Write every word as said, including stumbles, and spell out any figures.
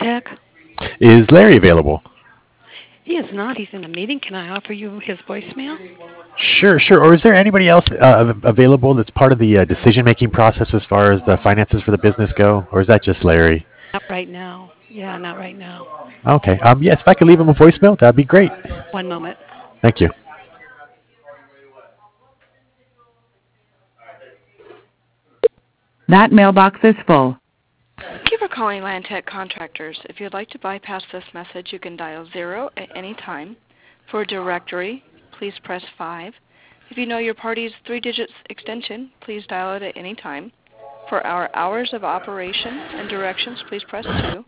Tech. Is Larry available? He is not. He's in a meeting. Can I offer you his voicemail? Sure, sure. Or is there anybody else uh, available that's part of the uh, decision-making process as far as the finances for the business go? Or is that just Larry? Not right now. Yeah, not right now. Okay. Um, yes, if I could leave him a voicemail, that'd be great. One moment. Thank you. That mailbox is full. Thank you for calling Landtech Contractors. If you'd like to bypass this message, you can dial zero at any time. For a directory, please press five. If you know your party's three-digit extension, please dial it at any time. For our hours of operation and directions, please press two.